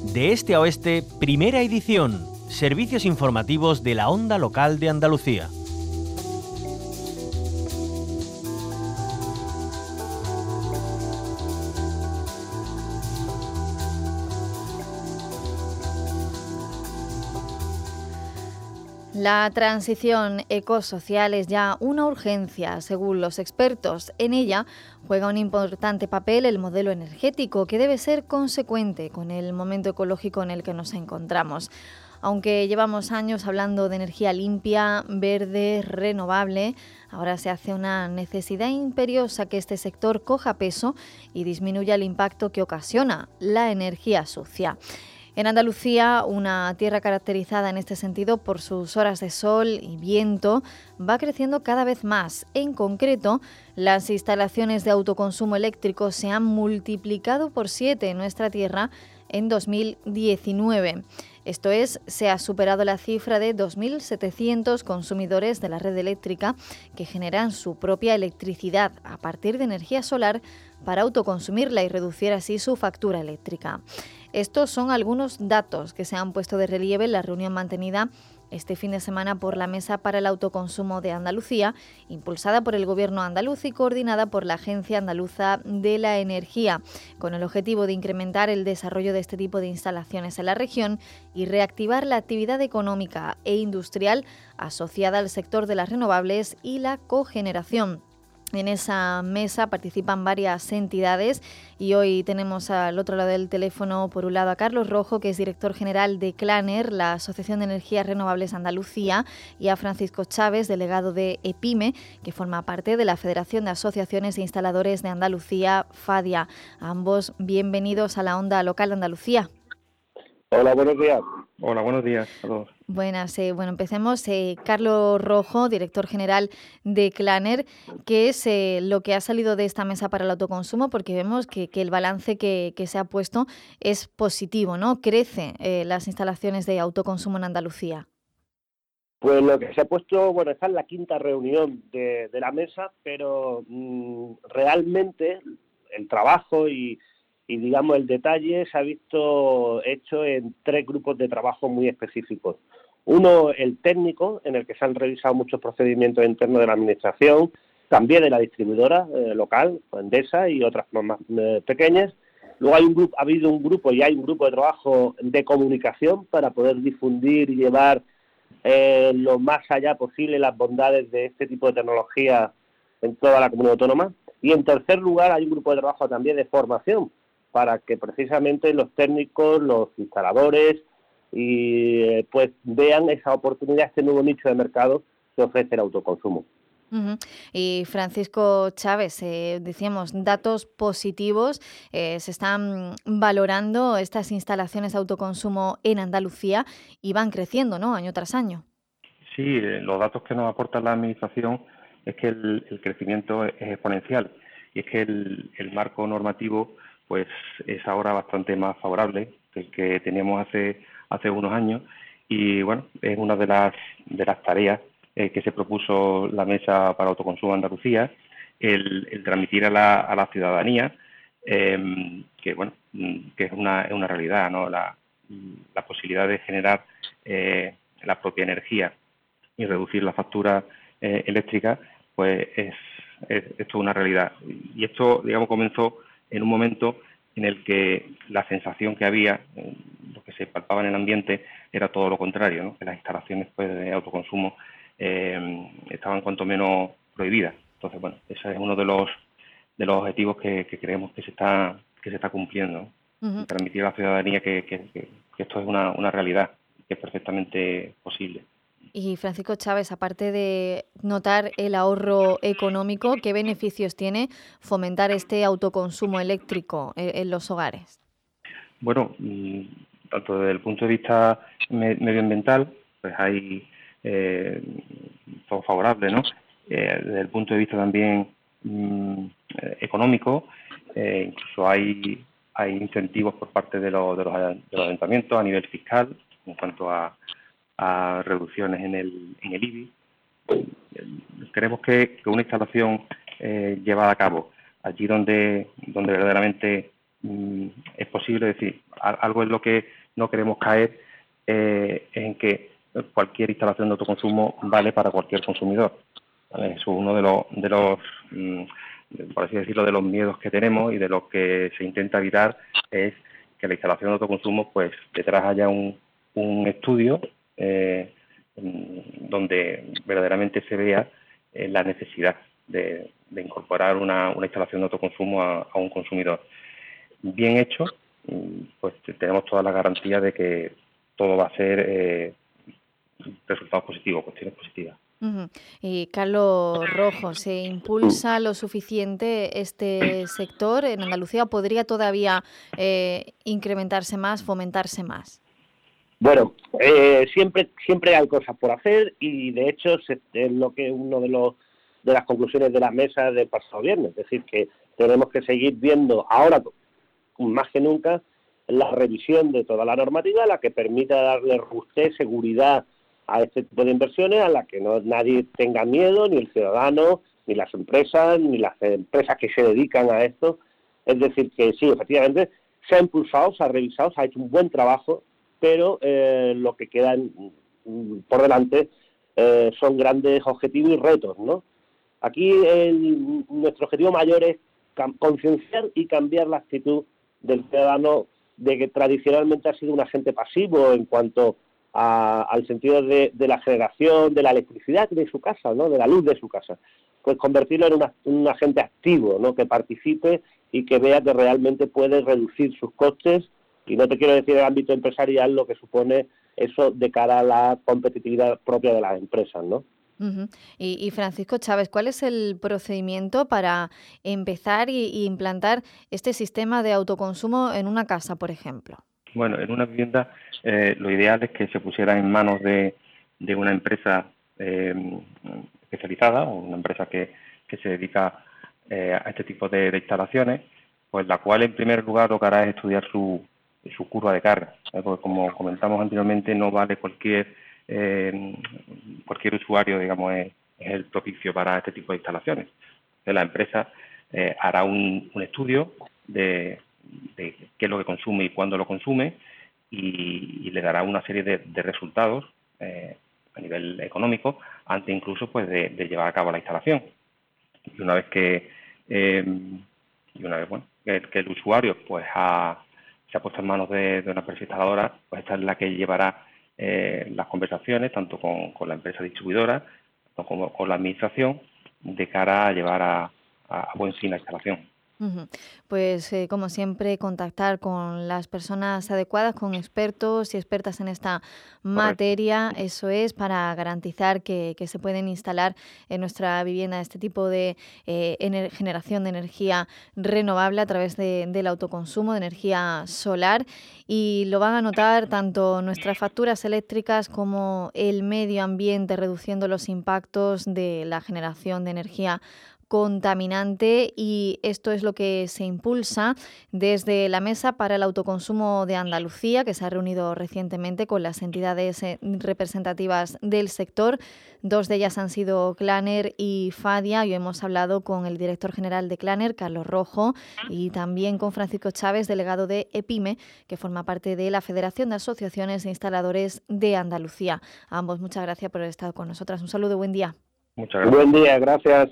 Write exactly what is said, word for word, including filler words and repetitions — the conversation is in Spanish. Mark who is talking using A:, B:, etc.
A: De este a oeste, primera edición. Servicios informativos de la Onda Local de Andalucía.
B: La transición ecosocial es ya una urgencia, según los expertos. En ella juega un importante papel el modelo energético, que debe ser consecuente con el momento ecológico en el que nos encontramos. Aunque llevamos años hablando de energía limpia, verde, renovable, ahora se hace una necesidad imperiosa que este sector coja peso y disminuya el impacto que ocasiona la energía sucia. En Andalucía, una tierra caracterizada en este sentido por sus horas de sol y viento, va creciendo cada vez más. En concreto, las instalaciones de autoconsumo eléctrico se han multiplicado por siete en nuestra tierra en dos mil diecinueve. Esto es, se ha superado la cifra de dos mil setecientos consumidores de la red eléctrica que generan su propia electricidad a partir de energía solar para autoconsumirla y reducir así su factura eléctrica. Estos son algunos datos que se han puesto de relieve en la reunión mantenida este fin de semana por la Mesa para el Autoconsumo de Andalucía, impulsada por el Gobierno andaluz y coordinada por la Agencia Andaluza de la Energía, con el objetivo de incrementar el desarrollo de este tipo de instalaciones en la región y reactivar la actividad económica e industrial asociada al sector de las renovables y la cogeneración. En esa mesa participan varias entidades y hoy tenemos al otro lado del teléfono, por un lado, a Carlos Rojo, que es director general de CLANER, la Asociación de Energías Renovables Andalucía, y a Francisco Chávez, delegado de EPIME, que forma parte de la Federación de Asociaciones e Instaladores de Andalucía, FADIA. Ambos bienvenidos a la Onda Local de Andalucía.
C: Hola, buenos días.
D: Hola, buenos días a todos.
B: Buenas, eh, bueno, empecemos. Eh, Carlos Rojo, director general de CLANER, ¿qué es eh, lo que ha salido de esta mesa para el autoconsumo? Porque vemos que, que el balance que, que se ha puesto es positivo, ¿no? Crece eh, las instalaciones de autoconsumo en Andalucía.
C: Pues lo que se ha puesto, bueno, esta es la quinta reunión de, de la mesa, pero mmm, realmente el trabajo y, y, digamos, el detalle se ha visto hecho en tres grupos de trabajo muy específicos. Uno, el técnico, en el que se han revisado muchos procedimientos internos de la administración, también de la distribuidora eh, local, Endesa y otras más eh, pequeñas. Luego hay un grupo, ha habido un grupo y hay un grupo de trabajo de comunicación para poder difundir y llevar eh, lo más allá posible las bondades de este tipo de tecnología en toda la comunidad autónoma. Y en tercer lugar hay un grupo de trabajo también de formación para que precisamente los técnicos, los instaladores y eh, pues vean esa oportunidad, este nuevo nicho de mercado que ofrece el autoconsumo.
B: Uh-huh. Y Francisco Chávez, eh, decíamos, datos positivos, eh, se están valorando estas instalaciones de autoconsumo en Andalucía y van creciendo, ¿no?, año tras año.
D: Sí, eh, los datos que nos aporta la Administración es que el, el crecimiento es exponencial y es que el, el marco normativo pues es ahora bastante más favorable que el que teníamos hace hace unos años y bueno, es una de las de las tareas eh, que se propuso la Mesa para Autoconsumo de Andalucía, el, el transmitir a la, a la ciudadanía eh, que bueno, que es una, es una realidad, ¿no? La, la posibilidad de generar eh, la propia energía y reducir la factura eh, eléctrica, pues es, es esto es una realidad. Y esto, digamos, comenzó en un momento en el que la sensación que había, eh, lo que se palpaba en el ambiente, era todo lo contrario, ¿no? Que las instalaciones pues, de autoconsumo eh, estaban cuanto menos prohibidas. Entonces, bueno, ese es uno de los de los objetivos que, que creemos que se está que se está cumpliendo, ¿no? Uh-huh. Transmitir a la ciudadanía que, que, que, que esto es una, una realidad, que es perfectamente posible.
B: Y Francisco Chávez, aparte de notar el ahorro económico, ¿qué beneficios tiene fomentar este autoconsumo eléctrico en los hogares?
D: Bueno, tanto desde el punto de vista medioambiental, pues hay eh, todo favorable, ¿no? Eh, desde el punto de vista también mmm, económico, eh, incluso hay hay incentivos por parte de los, de los de los ayuntamientos a nivel fiscal en cuanto a a reducciones en el en el I B I. Creemos que, que una instalación eh, llevada a cabo allí donde donde verdaderamente mm, es posible decir, algo en lo que no queremos caer eh, es en que cualquier instalación de autoconsumo vale para cualquier consumidor, ¿vale? Eso es uno de los, de los mm, por así decirlo, de los miedos que tenemos y de lo que se intenta evitar es que la instalación de autoconsumo, pues detrás haya un, un estudio eh, donde verdaderamente se vea eh, la necesidad de, de incorporar una, una instalación de autoconsumo a, a un consumidor. Bien hecho, pues tenemos toda la garantía de que todo va a ser eh, resultados positivos, cuestiones positivas.
B: Uh-huh. Y Carlos Rojo, ¿se impulsa lo suficiente este sector? ¿En Andalucía podría todavía eh, incrementarse más, fomentarse más?
C: Bueno, eh, siempre siempre hay cosas por hacer y de hecho se, es lo que uno de los de las conclusiones de la mesa del pasado viernes, es decir, que tenemos que seguir viendo ahora más que nunca la revisión de toda la normativa, la que permita darle robustez, seguridad a este tipo de inversiones, a la que no nadie tenga miedo, ni el ciudadano, ni las empresas, ni las empresas que se dedican a esto. Es decir, que sí, efectivamente, se ha impulsado, se ha revisado, se ha hecho un buen trabajo, pero eh, lo que queda en, por delante eh, son grandes objetivos y retos, ¿no? Aquí el, nuestro objetivo mayor es concienciar y cambiar la actitud del ciudadano, de que tradicionalmente ha sido un agente pasivo en cuanto a, al sentido de, de la generación de la electricidad de su casa, ¿no? De la luz de su casa. Pues convertirlo en una, un agente activo, ¿no? Que participe y que vea que realmente puede reducir sus costes, y no te quiero decir en el ámbito empresarial lo que supone eso de cara a la competitividad propia de las empresas, ¿no?
B: Uh-huh. Y, y Francisco Chávez, ¿cuál es el procedimiento para empezar y, y implantar este sistema de autoconsumo en una casa, por ejemplo?
D: Bueno, en una vivienda eh, lo ideal es que se pusiera en manos de, de una empresa eh, especializada o una empresa que, que se dedica eh, a este tipo de, de instalaciones, pues la cual en primer lugar lo que hará es estudiar su, su curva de carga, ¿eh? Porque como comentamos anteriormente, no vale cualquier eh, cualquier usuario, digamos, es, es el propicio para este tipo de instalaciones. Entonces, la empresa eh, hará un, un estudio de, de qué es lo que consume y cuándo lo consume y, y le dará una serie de, de resultados eh, a nivel económico antes incluso pues de, de llevar a cabo la instalación. Y una vez que eh, y una vez bueno que, que el usuario pues ha, se ha puesto en manos de, de una empresa instaladora, pues esta es la que llevará eh, las conversaciones tanto con, con la empresa distribuidora como con la administración de cara a llevar a, a, a buen fin la instalación.
B: Uh-huh. Pues eh, como siempre, contactar con las personas adecuadas, con expertos y expertas en esta materia. Correcto. Eso es para garantizar que, que se pueden instalar en nuestra vivienda este tipo de eh, ener- generación de energía renovable a través de, del autoconsumo de energía solar, y lo van a notar tanto nuestras facturas eléctricas como el medio ambiente, reduciendo los impactos de la generación de energía contaminante, y esto es lo que se impulsa desde la Mesa para el Autoconsumo de Andalucía, que se ha reunido recientemente con las entidades representativas del sector. Dos de ellas han sido Claner y Fadia, y hoy hemos hablado con el director general de Claner, Carlos Rojo, y también con Francisco Chávez, delegado de EPIME, que forma parte de la Federación de Asociaciones de Instaladores de Andalucía. A ambos, muchas gracias por haber estado con nosotras. Un saludo, buen día.
D: Muchas gracias.
C: Buen día, gracias.